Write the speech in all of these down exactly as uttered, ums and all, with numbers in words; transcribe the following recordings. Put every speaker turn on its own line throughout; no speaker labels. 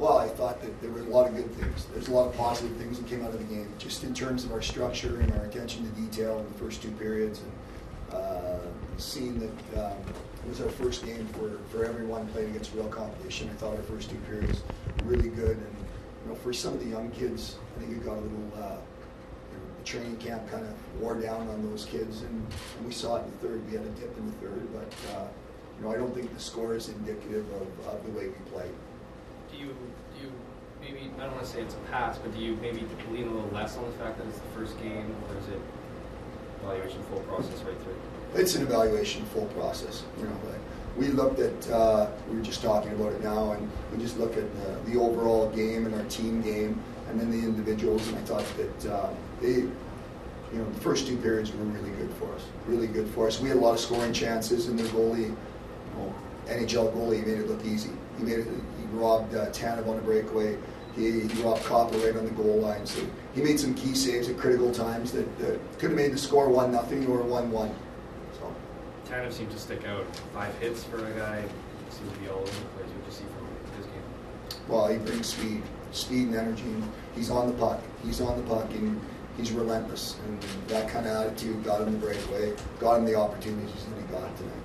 Well, I thought that there were a lot of good things. There's a lot of positive things that came out of the game, just in terms of our structure and our attention to detail in the first two periods. And uh, seeing that um, it was our first game for, for everyone playing against real competition. I thought our first two periods were really good. And you know, for some of the young kids, I think it got a little. Uh, you know, the training camp kind of wore down on those kids, and, and we saw it in the third. We had a dip in the third, but uh, you know, I don't think the score is indicative of, of the way we played.
Do you, do you maybe, I don't want to say it's a pass, but do you maybe lean a little less on the fact that it's the first game, or is it evaluation full process right through?
It's an evaluation full process. You know, like we looked at, uh, we were just talking about it now, and we just look at the, the overall game and our team game, and then the individuals, and I thought that uh, they, you know, the first two periods were really good for us, really good for us. We had a lot of scoring chances, and their goalie, you know, N H L goalie, made it look easy. He made it. He robbed uh, Tanev on a breakaway. He, he robbed Copper right on the goal line. So he made some key saves at critical times that, that could have made the score one nothing or one one. So
Tanev seemed to stick out. Five hits for a guy seems to be all over the place. What do you see from his game?
Well, he brings speed, speed and energy. And he's on the puck. He's on the puck, and he's relentless. And that kind of attitude got him the breakaway, got him the opportunities that he got tonight.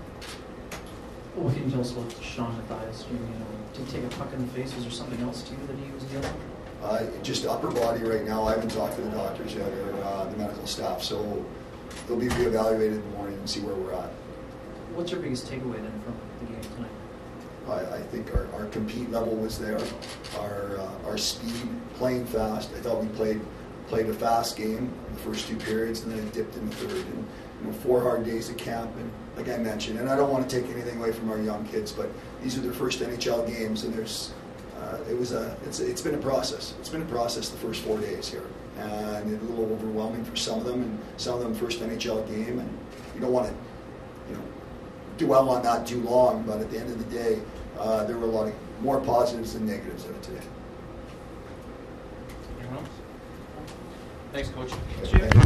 What can you tell us about Sean Matthias? You know, did he take a puck in the face? Was there something else to you that he was dealing with?
Uh, just upper body right now. I haven't talked to the doctors yet or uh, the medical staff, so they'll be reevaluated in the morning and see where we're at.
What's your biggest takeaway then from the game tonight?
I, I think our, our compete level was there, our uh, our speed, playing fast. I thought we played played a fast game in the first two periods, and then it dipped in the third. And you know, four hard days at camp, and like I mentioned, and I don't want to take anything away from our young kids, but these are their first N H L games, and there's uh, it was a it's it's been a process. It's been a process the first four days here, and it's a little overwhelming for some of them, and some of them first N H L game, and you don't want to you know dwell on that too long. But at the end of the day, uh, there were a lot of more positives than negatives of it today.
Anyone else? Thanks, Coach.
Okay, thank you.